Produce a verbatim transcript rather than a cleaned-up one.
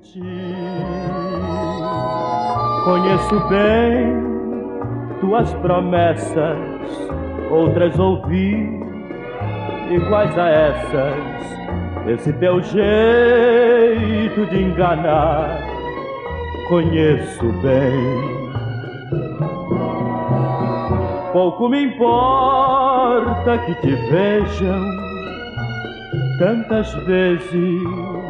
ti. Conheço bem tuas promessas, outras ouvi iguais a essas. Esse teu jeito de enganar, conheço bem. Pouco me importa que te vejam tantas vezes